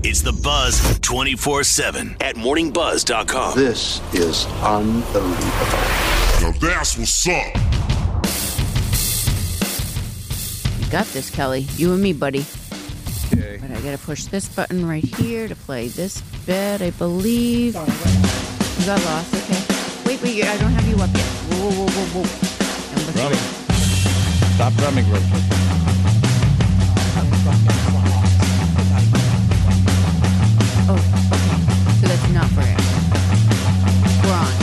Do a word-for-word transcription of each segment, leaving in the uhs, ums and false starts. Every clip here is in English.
It's the Buzz twenty-four seven at morning buzz dot com. This is unbelievable. Now that's what's up. You got this, Kelly. You and me, buddy. Okay. But I gotta push this button right here to play this bit, I believe. You got lost, okay. Wait, wait, I don't have you up yet. Whoa, whoa, whoa, whoa. Number Drumming. three. Stop drumming real quick. Oh, okay. So that's not for it. We're on.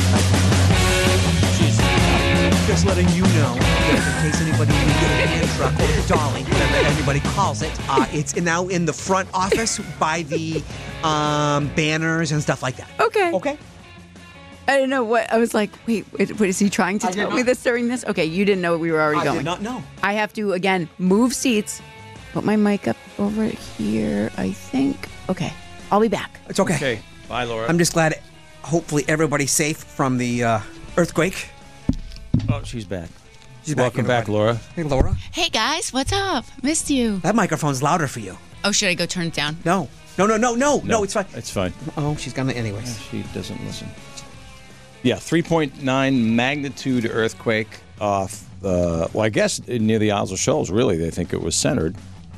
Just letting you know that in case anybody needs a hand truck or a dolly, whatever anybody calls it, uh, it's now in the front office by the um, banners and stuff like that. Okay. Okay? I didn't know what. I was like, wait, wait, what is he trying to I did tell not- me this during this? Okay, you didn't know we were already I going. did not know. I have to, again, move seats, put my mic up over here, I think. Okay, I'll be back. It's okay. Okay. Bye, Laura. I'm just glad, hopefully, everybody's safe from the uh, earthquake. oh, she's back. She's Welcome back, everybody. Laura. Hey, Laura. Hey, guys, what's up? Missed you. That microphone's louder for you. Oh, should I go turn it down? No. No, no, no, no. No, it's fine. It's fine. Oh, she's gonna anyways. She doesn't listen. Yeah, three point nine magnitude earthquake off, uh, well, I guess near the Isles of Shoals, really. They think it was centered.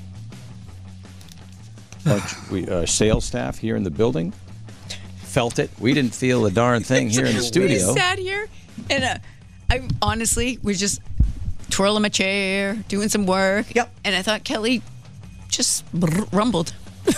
Bunch, we, uh, sales staff here in the building felt it. We didn't feel a darn thing here in the We studio. sat here, and uh, I honestly was just twirling my chair, doing some work. Yep. And I thought Kelly just rumbled.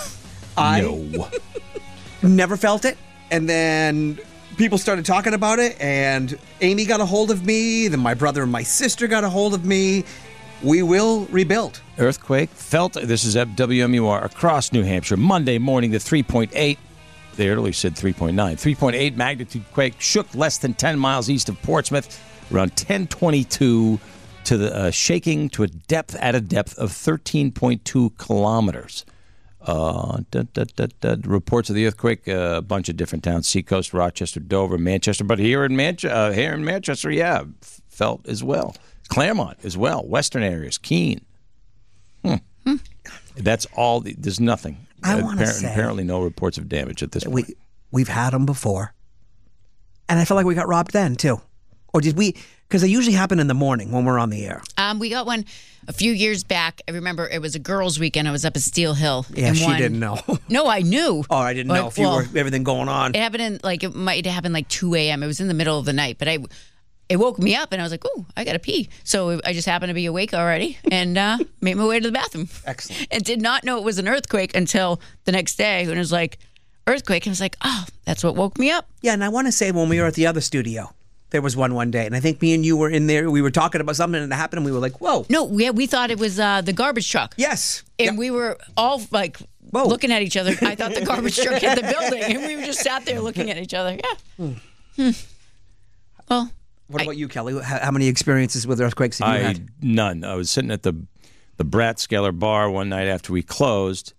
I No. never felt it, and then people started talking about it, and Amy got a hold of me, then my brother and my sister got a hold of me. We will rebuild. Earthquake felt, this is at W M U R, across New Hampshire, Monday morning, the three point eight. They earlier said three point nine. three point eight magnitude quake shook less than ten miles east of Portsmouth, around ten twenty-two, to the uh, shaking to a depth at a depth of thirteen point two kilometers. Uh, da, da, da, da, reports of the earthquake, uh, a bunch of different towns: Seacoast, Rochester, Dover, Manchester. But here in Manchester, uh, here in Manchester, yeah, f- felt as well. Claremont as well. Western areas, Keene. Hmm. Hmm. That's all. The, there's nothing. I Uh, wanna appar- say- apparently no reports of damage at this point. We we've had them before, and I feel like we got robbed then too, or did we? Because they usually happen in the morning when we're on the air. Um, we got one a few years back. I remember it was a girls' weekend. I was up at Steel Hill. Yeah, and she one- didn't know. No, I knew. Oh, I didn't Like, know if you well, were everything going on. It happened in like it might happen like two a.m. It was in the middle of the night, but I it woke me up and I was like, "Oh, I gotta pee." So I just happened to be awake already and uh, made my way to the bathroom. Excellent. And did not know it was an earthquake until the next day when it was like earthquake. And I was like, "Oh, that's what woke me up." Yeah, and I want to say when we were at the other studio, there was one one day, and I think me and you were in there. We were talking about something, and it happened, and we were like, "Whoa!" No, yeah, we thought it was uh, the garbage truck. Yes, And Yep. we were all like Whoa. looking at each other. I thought the garbage truck hit the building, and we were just sat there looking at each other. Yeah. Hmm. Well, What I- about you, Kelly? How, how many experiences with earthquakes have you I had? none. I was sitting at the the Bratskeller bar one night after we closed,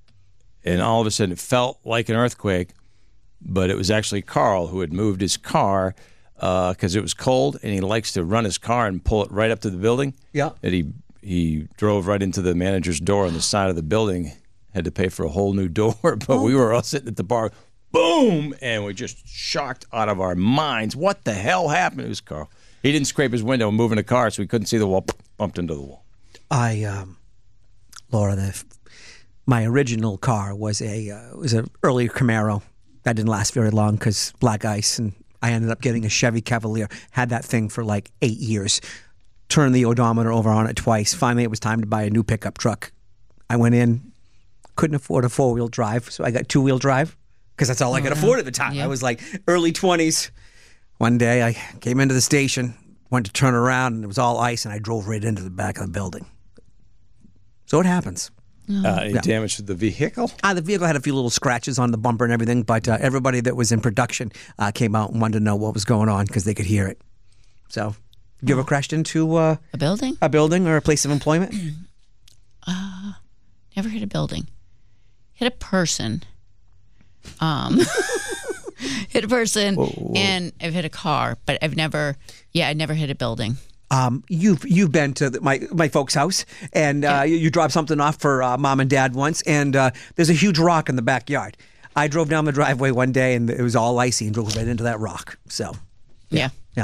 and all of a sudden it felt like an earthquake, but it was actually Carl who had moved his car because it was cold, and he likes to run his car and pull it right up to the building. Yeah. And he he drove right into the manager's door on the side of the building. Had to pay for a whole new door, but we were all sitting at the bar. Boom! And we're just shocked out of our minds. What the hell happened? It was Carl. He didn't scrape his window moving the car, so we couldn't see the wall. Bumped into the wall. I, um, Laura, the, my original car was a uh, was an early Camaro. That didn't last very long because black ice, and I ended up getting a Chevy Cavalier. Had that thing for like eight years. Turned the odometer over on it twice. Finally, it was time to buy a new pickup truck. I went in, couldn't afford a four wheel drive, so I got two wheel drive because that's all I could afford at the time. Yeah. I was like early twenties. One day, I came into the station, went to turn around, and it was all ice, and I drove right into the back of the building. So it happens. Uh, any damage to the vehicle? Uh, the vehicle had a few little scratches on the bumper and everything, but uh, everybody that was in production uh, came out and wanted to know what was going on because they could hear it. So, you ever crashed into uh, a building? a building or a place of employment? Never hit a building. Hit a person. Um, hit a person, Whoa, whoa. and I've hit a car, but I've never. Yeah, I never hit a building. Um, you've you've been to the, my my folks' house, and uh, you, you dropped something off for uh, mom and dad once, and uh, there's a huge rock in the backyard. I drove down the driveway one day, and it was all icy, and drove right into that rock. So, Yeah. yeah.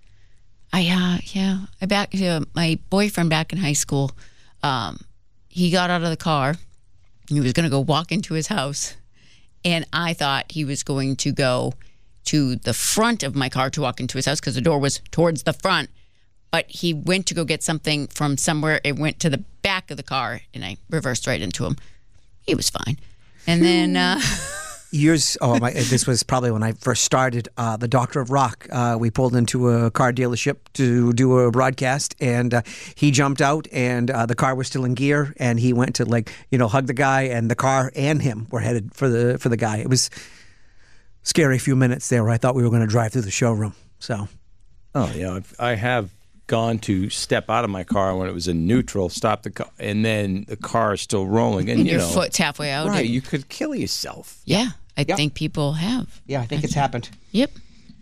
I uh yeah. I back uh, my boyfriend back in high school. Um, he got out of the car. He was going to go walk into his house, and I thought he was going to go to the front of my car to walk into his house because the door was towards the front. But he went to go get something from somewhere. It went to the back of the car, and I reversed right into him. He was fine. And then uh, Years, oh, my, this was probably when I first started uh, the Doctor of Rock. Uh, we pulled into a car dealership to do a broadcast, and uh, he jumped out, and uh, the car was still in gear, and he went to, like, you know, hug the guy, and the car and him were headed for the for the guy. It was a scary few minutes there where I thought we were going to drive through the showroom. So, Oh, yeah. I've- I have gone to step out of my car when it was in neutral, stop the car, and then the car is still rolling. And, and you your know, foot's halfway out. right, and- you could kill yourself. yeah, I Yep. think people have. yeah, I think it's happened. Yep.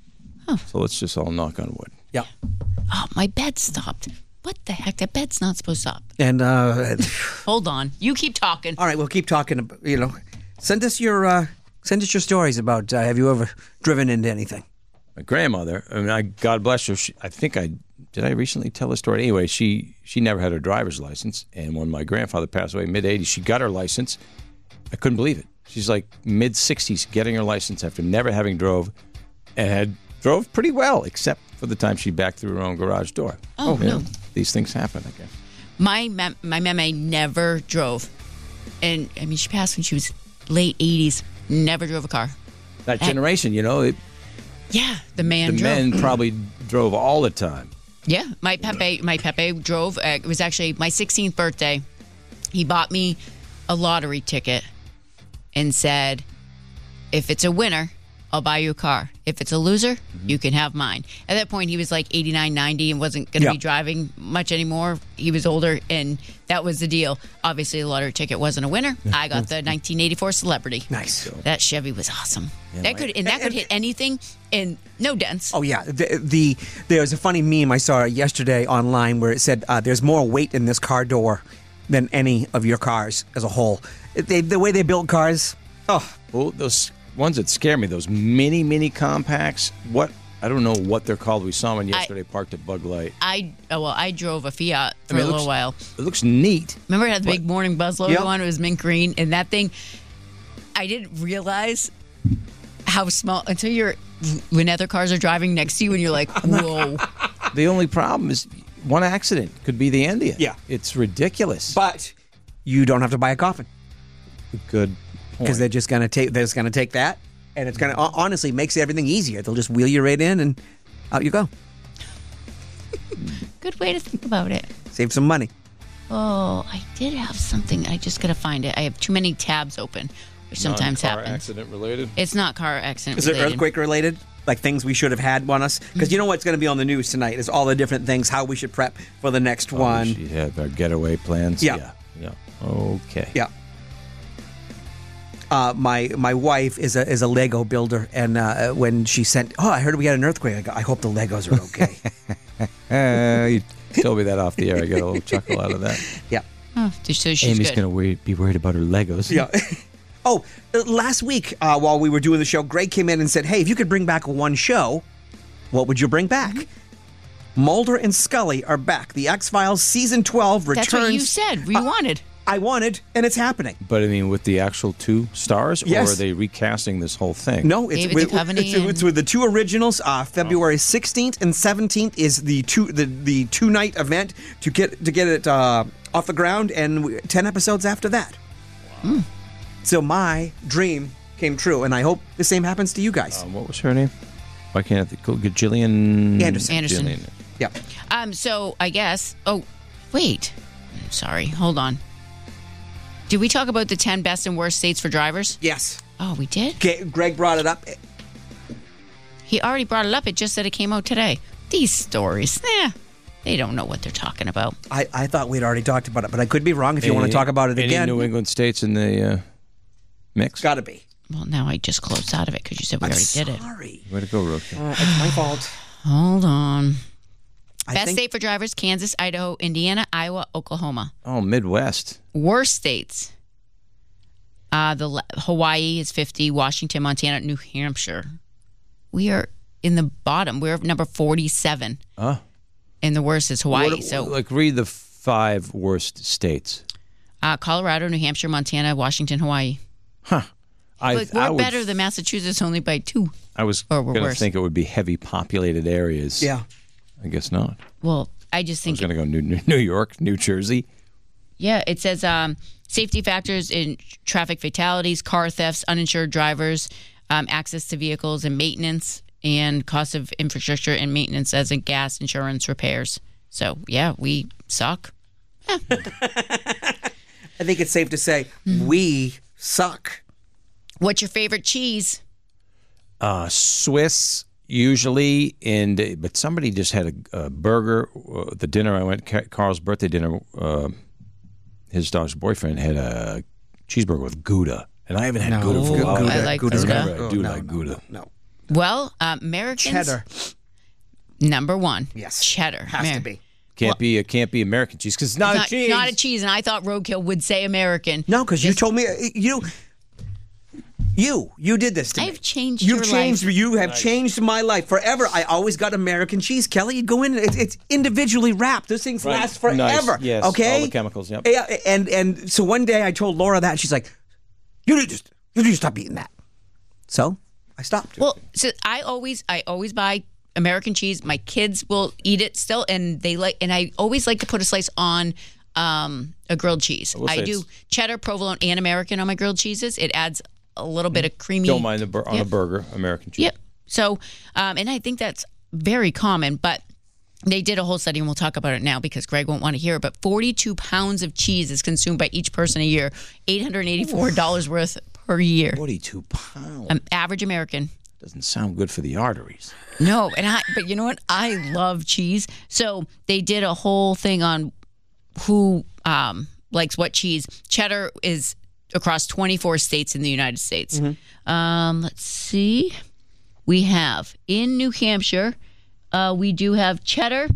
So let's just all knock on wood. Yeah. Oh, my bed stopped. What the heck? That bed's not supposed to stop. And, uh, Hold on. You keep talking. all right, we'll keep talking, ab- you know. Send us your, uh, send us your stories about, uh, have you ever driven into anything? My grandmother, I mean, I, God bless her. She, I think I did. I recently tell a story. Anyway, she she never had her driver's license, and when my grandfather passed away, mid eighties, she got her license. I couldn't believe it. She's like mid sixties, getting her license after never having drove, and had drove pretty well, except for the time she backed through her own garage door. Oh, You no. know, these things happen, I guess. My mem- my meme never drove. And, I mean, she passed when she was late eighties. Never drove a car. That generation, you know, it, Yeah, the man the drove. men probably drove all the time. Yeah, my Pepe, my Pepe drove. Uh, it was actually my sixteenth birthday. He bought me a lottery ticket and said, "If it's a winner, I'll buy you a car. If it's a loser, Mm-hmm. you can have mine." At that point, he was like eighty-nine, ninety and wasn't going to Yeah. be driving much anymore. He was older, and that was the deal. Obviously, the lottery ticket wasn't a winner. I got the nineteen eighty-four Celebrity. Nice. That Chevy was awesome. that could and that could hit anything, and no dents. Oh yeah, the, the there was a funny meme I saw yesterday online where it said uh, there's more weight in this car door than any of your cars as a whole. They, the way they build cars, oh, Well, those ones that scare me, those mini, mini compacts, what, I don't know what they're called. We saw one yesterday parked at Bug Light. I oh, well, I drove a Fiat for I mean, a it little looks- while. It looks neat. Remember it had the big Morning Buzz logo Yep. on it? It was mint green. And that thing, I didn't realize how small until you're, when other cars are driving next to you and you're like, whoa. The only problem is one accident could be the end of it. Yeah. It's ridiculous. but you don't have to buy a coffin Good because point. they're just gonna take they're just gonna take that, and it's gonna honestly makes everything easier. They'll just wheel you right in and out you go. Good way to think about it. Save some money. Oh, I did have something. I just got to find it. I have too many tabs open, which sometimes Non-car happens. accident related. It's not car accident Is it related. earthquake related? Like things we should have had on us? Because you know what's going to be on the news tonight is all the different things, how we should prep for the next one. She had our getaway plans. Yeah. Yeah. Yeah. Okay. Yeah. Uh, my my wife is a is a Lego builder, and uh, when she sent, oh, I heard we had an earthquake. I go, I hope the Legos are okay. Uh, you told me that off the air. I got a little chuckle out of that. yeah. Oh, just so she's Amy's good. going to be worried about her Legos. Yeah. Oh, uh, last week uh, while we were doing the show, Greg came in and said, "Hey, if you could bring back one show, what would you bring back?" Mm-hmm. Mulder and Scully are back. The X-Files season twelve returns. That's what you said. We Uh, wanted. I wanted, and it's happening. But I mean, with the actual two stars, Yes. or are they recasting this whole thing? No, it's David with, Duchovny it's, it's and- with the two originals. Uh, February sixteenth and seventeenth is the two the, the two night event to get to get it uh, off the ground, and we- ten episodes after that. So my dream came true, and I hope the same happens to you guys. Um, what was her name? Why can't I think? Gillian Anderson. Anderson. Gillian. yeah, Um. So I guess. Oh, wait. I'm sorry. Hold on. Did we talk about the ten best and worst states for drivers? yes. Oh, we did? G- Greg brought it up. He already brought it up. It just said it came out today. These stories, eh, they don't know what they're talking about. I, I thought we'd already talked about it, but I could be wrong. If you want Any- to talk about it any again, New England states in the uh, mix? got to be. Well, now I just closed out of it because you said we I'm already did it. sorry. Way to go, Rook. Uh, it's my fault. Hold on. I Best think state for drivers: Kansas, Idaho, Indiana, Iowa, Oklahoma. Oh, Midwest. Worst states: uh, the le- Hawaii is fifty, Washington, Montana, New Hampshire. We are in the bottom. We're number forty-seven, Huh? and the worst is Hawaii. What- so, like, read the five worst states. uh, Colorado, New Hampshire, Montana, Washington, Hawaii. Huh. I, Like, we're I would, better than Massachusetts only by two. I was or we're going to worse. think it would be heavy populated areas. yeah. I guess not. Well, I just I think was going to go New, New New York, New Jersey. Yeah, it says um, safety factors in traffic fatalities, car thefts, uninsured drivers, um, access to vehicles and maintenance, and cost of infrastructure and maintenance as in gas, insurance, repairs. So, yeah, we suck. I think it's safe to say we suck. What's your favorite cheese? Uh, Swiss usually, and but somebody just had a, a burger. Uh, the dinner I went, Ca- Carl's birthday dinner. Uh, his daughter's boyfriend had a cheeseburger with Gouda, and I haven't had Gouda for a while. I like Gouda's Gouda. good. I do no, like no, Gouda. No, no. Well, uh, Americans. Cheddar Number one. Yes. Cheddar. has Mer- to be. Can't be. It can't be American cheese because it's not, Not, a cheese. not a cheese, and I thought Roadkill would say American. No, because you told me you, you, you did this to me. I've changed You've your changed. life. You have changed my life forever. I always got American cheese, Kelly. You go in, it's, it's individually wrapped. Those things Right. last forever. Nice. Yes. Okay. All the chemicals. Yep. Yeah, and and so one day I told Laura that, and she's like, "You need to, you need to stop eating that." So I stopped. Well, so I always, I always buy American cheese. My kids will eat it still, and they like, and I always like to put a slice on um, a grilled cheese. will I say do it's- cheddar, provolone, and American on my grilled cheeses. It adds a little bit of creamy. Don't mind the bur- on Yeah. a burger, American cheese. Yep. So, um, and I think that's very common, but they did a whole study, and we'll talk about it now because Greg won't want to hear it. But forty-two pounds of cheese is consumed by each person a year, eight hundred eighty-four dollars worth per year. Forty-two pounds. Um, average American. Doesn't sound good for the arteries. No, and I. But you know what? I love cheese. So they did a whole thing on who um, likes what cheese. Cheddar is across twenty-four states in the United States. Um, let's see. We have in New Hampshire. Uh, we do have cheddar.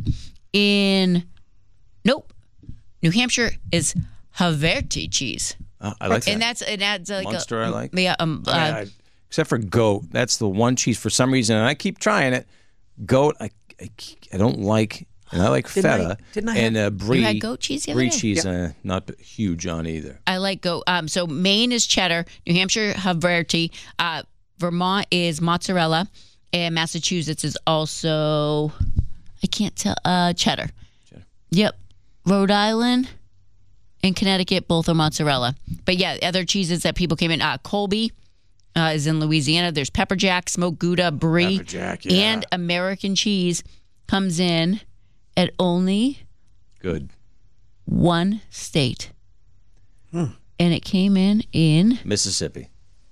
In nope, New Hampshire is Haverty cheese, Uh, I like that. and that's it adds like Munster a, I like. Yeah, um, uh, I- I- except for goat, that's the one cheese for some reason, and I keep trying it. Goat, I, I, I don't like, and I like Didn't I- feta. didn't I and uh, brie. You had goat cheese the other Brie day? cheese, uh, not huge on either. I like goat. Um, so Maine is cheddar, New Hampshire Haverty, uh, Vermont is mozzarella, and Massachusetts is also I can't tell uh, cheddar. Cheddar. Yep, Rhode Island and Connecticut both are mozzarella. But yeah, other cheeses that people came in. Uh, Colby uh, is in Louisiana. There's pepper jack, smoked Gouda, brie, Pepper jack, yeah. and American cheese comes in at only Good. one state. And it came in in Mississippi.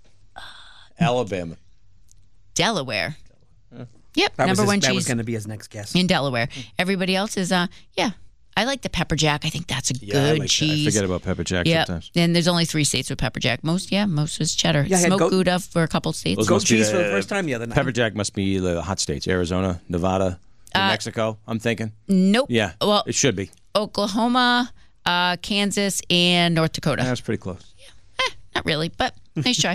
Alabama. Delaware. Yep, that was number his- one that was cheese going to be his next guess. in Delaware. Everybody else is, uh, yeah. I like the pepper jack. I think that's a Yeah, I good like that. I cheese. forget about pepper jack Yep. sometimes. And there's only three states with pepper jack. Most, yeah, most is cheddar. Yeah, I had Smoked goat- Gouda for a couple states. Those Goat must be cheese for the first time the other night. Pepper jack must be the hot states: Arizona, Nevada, New Mexico. I'm thinking. Nope. Yeah. Well, it should be. Oklahoma, uh, Kansas, and North Dakota. That's pretty close. Eh, not really, but nice try.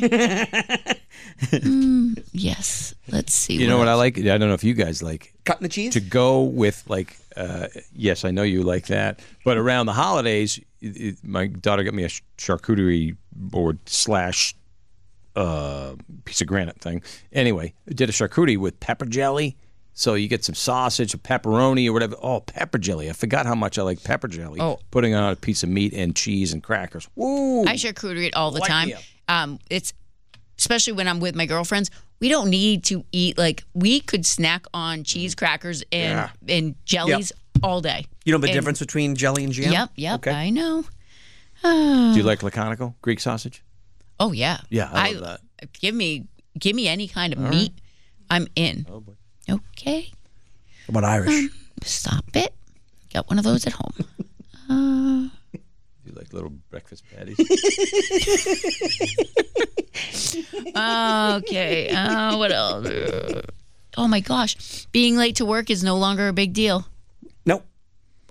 Mm, yes. Let's see. You know what I like? I don't know if you guys like Cutting the cheese? to go with like. Uh, yes, I know you like that. But around the holidays, it, it, my daughter got me a ch- charcuterie board slash uh, piece of granite thing. Anyway, did a charcuterie with pepper jelly. So you get some sausage, a pepperoni, or whatever. Oh, pepper jelly! I forgot how much I like pepper jelly. Oh. Putting on a piece of meat and cheese and crackers. Woo! I charcuterie it all the Light time. me up. Um, it's especially when I'm with my girlfriends. We don't need to eat like we could snack on cheese, crackers, and and jellies all day. You know the And- difference between jelly and jam? Yep, yep. Okay. I know. Do you like laconical Greek sausage? Oh yeah. Yeah, I love that. Give me give me any kind of meat. I'm in. Oh boy. Okay. What about Irish? Stop it. Got one of those at home. Do you like little breakfast patties? Okay. Uh, what else? Oh my gosh. Being late to work is no longer a big deal.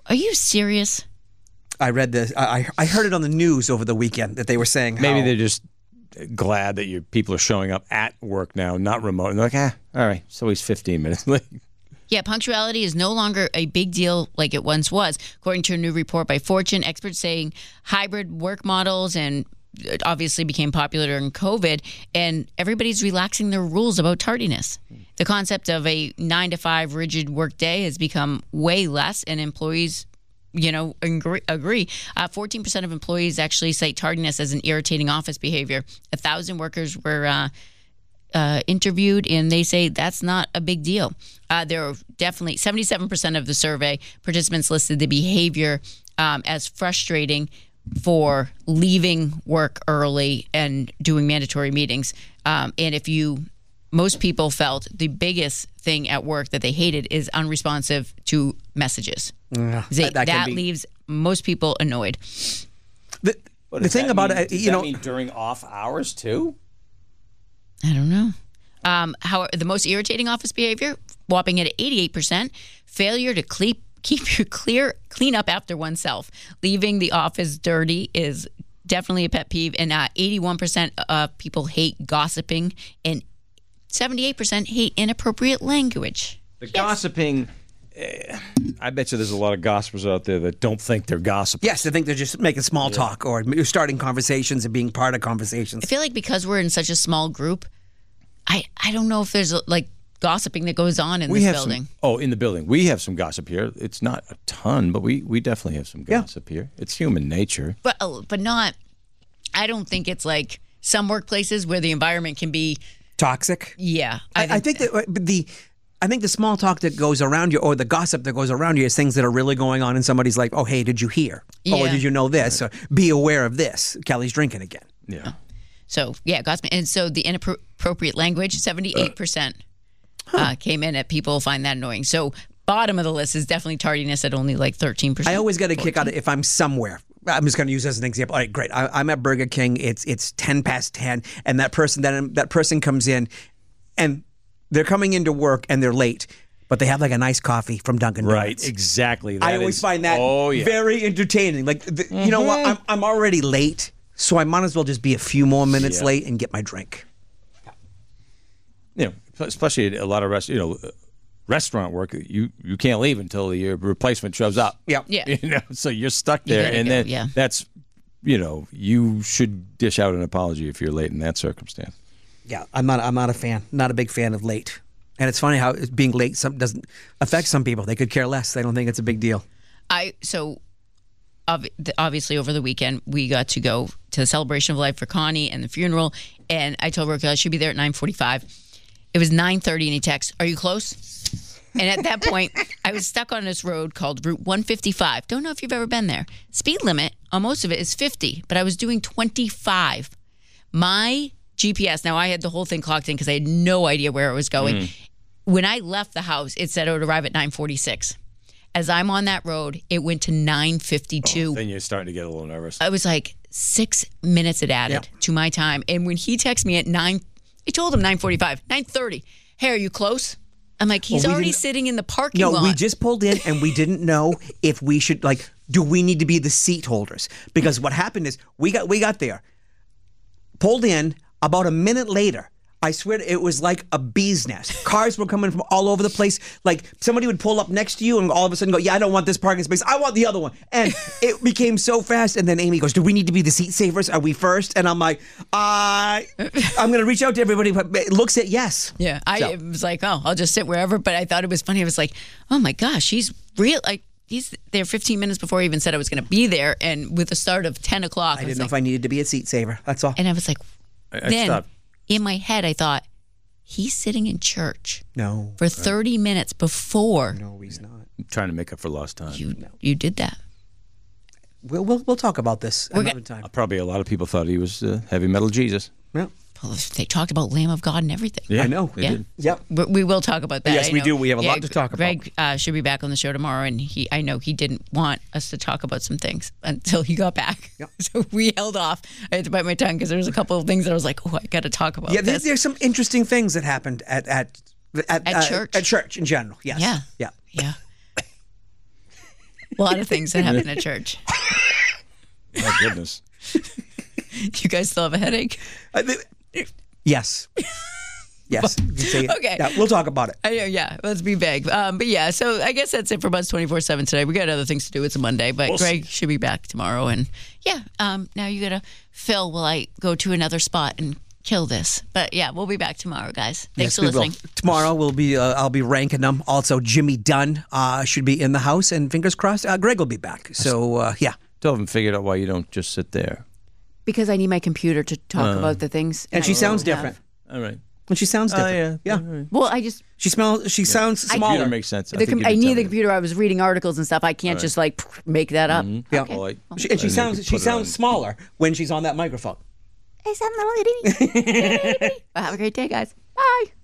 Are you serious? I read this. I I heard it on the news over the weekend that they were saying Maybe how, they're just glad that your people are showing up at work now, not remote. And they're like, ah, all right, so he's fifteen minutes late. Yeah, punctuality is no longer a big deal like it once was. According to a new report by Fortune, experts saying hybrid work models and it obviously became popular during COVID, and everybody's relaxing their rules about tardiness. The concept of a nine to five rigid work day has become way less, and employees, you know, agree. agree. Uh, fourteen percent of employees actually cite tardiness as an irritating office behavior. A thousand workers were uh, uh, interviewed, and they say that's not a big deal. Uh, there are definitely seventy-seven percent of the survey participants listed the behavior um, as frustrating for leaving work early and doing mandatory meetings. Um, and if you, most people felt the biggest thing at work that they hated is unresponsive to messages. Yeah, They, that- that that can be- leaves most people annoyed. The, What, the does thing that about mean- it, does you that know, mean during off hours too? I don't know. Um, how the most irritating office behavior, whopping at eighty-eight percent, failure to keep keep your clear clean up after oneself. Leaving the office dirty is definitely a pet peeve, and uh, eighty-one percent of people hate gossiping, and seventy-eight percent hate inappropriate language. The gossiping, eh, I bet you there's a lot of gossipers out there that don't think they're gossiping. yes, I think they're just making small talk or starting conversations and being part of conversations. I feel like because we're in such a small group, I I don't know if there's like gossiping that goes on in We this have building. some. Oh, in the building, we have some gossip here. It's not a ton, but we we definitely have some Yeah. gossip here. It's human nature. But uh, but not. I don't think it's like some workplaces where the environment can be. Toxic. Yeah, I, I think that uh, the I think the small talk that goes around you or the gossip that goes around you is things that are really going on and somebody's like, oh, hey, did you hear? Or Yeah. did you know this? Or be aware of this. Kelly's drinking again. Yeah. so. Yeah, gossip, and so the inappropriate language, seventy-eight percent uh, came in at people find that annoying. So bottom of the list is definitely tardiness at only like thirteen percent. I always get a kick out of if I'm somewhere. I'm just going to use as an example. All right, great. I, I'm at Burger King. It's it's ten past ten, and that person that that person comes in, and they're coming into work and they're late, but they have like a nice coffee from Dunkin' Right. Donuts. Exactly. I That always is- find that Oh yeah. very entertaining. Like, the, you know what? I'm I'm already late, so I might as well just be a few more minutes Yeah. late and get my drink. You know, especially at a lot of rest. You know. uh, Restaurant work, you you can't leave until your replacement shows up. Yeah. Yeah. You know, so you're stuck You there, gotta and go, then yeah. that's, you know, you should dish out an apology if you're late in that circumstance. Yeah, I'm not. I'm not a fan. Not a big fan of late. And it's funny how being late some doesn't affect some people. They could care less. They don't think it's a big deal. I so ob- obviously over the weekend we got to go to the celebration of life for Connie and the funeral, and I told Rick I should be there at nine forty-five. It was nine thirty, and he texts, "Are you close?" And at that point, I was stuck on this road called Route one fifty-five. Don't know if you've ever been there. Speed limit on most of it is fifty, but I was doing twenty-five. My G P S, now I had the whole thing clocked in because I had no idea where it was going. When I left the house, it said it would arrive at nine forty-six. As I'm on that road, it went to nine fifty-two. Then you're starting to get a little nervous. I was like six minutes it added Yep. to my time. And when he texted me at nine, I told him nine forty-five, nine thirty. Hey, are you close? I'm like, he's Well, we already didn't- sitting in the parking No, lot. we just pulled in and we didn't know if we should like. Do we need to be the seat holders? Because what happened is we got we got there, pulled in. About a minute later, I swear it was like a bee's nest. Cars were coming from all over the place. Like somebody would pull up next to you and all of a sudden go, "Yeah, I don't want this parking space. I want the other one." And it became so fast. And then Amy goes, "Do we need to be the seat savers? Are we first?" And I'm like, "I, I'm going to reach out to everybody." But it looks at yes. Yeah, I So- it was like, oh, I'll just sit wherever. But I thought it was funny. I was like, oh my gosh, he's real. Like he's there fifteen minutes before he even said I was going to be there, and with the start of ten o'clock, I was didn't know like, if I needed to be a seat saver. That's all. and I was like, I, I then stopped. in my head, I thought he's sitting in church No, for thirty minutes before no, he's not. Trying to make up for lost time. you you did that. We'll we'll, we'll talk about this We're another go- time. Probably a lot of people thought he was uh, heavy metal Jesus. Yeah. Well, they talked about Lamb of God and everything. Yeah, I know. they Yeah. did. Yep. We, we will talk about that. Yes, I we know. do. We have a lot to talk about. Greg uh, should be back on the show tomorrow, and he I know he didn't want us to talk about some things until he got back. Yep. So we held off. I had to bite my tongue because there was a couple of things that I was like, oh, I got to talk about Yeah, there, this. there's some interesting things that happened at at at, At uh, church. At church in general. Yes. Yeah. Yeah. Yeah. A lot of things that happen at church. My goodness. You guys still have a headache? I think- yes. Yes. You can say it. Okay. Yeah, we'll talk about it. I know, yeah, let's be vague. Um, but yeah, so I guess that's it for Buzz twenty-four seven today. We got other things to do. It's a Monday, but We'll Greg see. should be back tomorrow. And yeah, um, now you got to fill while I go to another spot and kill this. But yeah, we'll be back tomorrow, guys. Thanks Yes, for we will. listening. Tomorrow we'll be. Uh, I'll be ranking them. Also, Jimmy Dunn uh, should be in the house, and fingers crossed, uh, Greg will be back. So uh, yeah. Still haven't figured out why you don't just sit there. Because I need my computer to talk about the things. And I she sounds don't have. different. All right. And she sounds different. yeah. Yeah. Well, I just She smells. She sounds smaller. Computer makes sense. the think com- you I did need tell the me. computer. I was reading articles and stuff. I can't just like make that up. Yeah. Well, I- She, and she and you sounds. could She put it sounds on- smaller when she's on that microphone. Hey, some little itty. Well, have a great day, guys. Bye.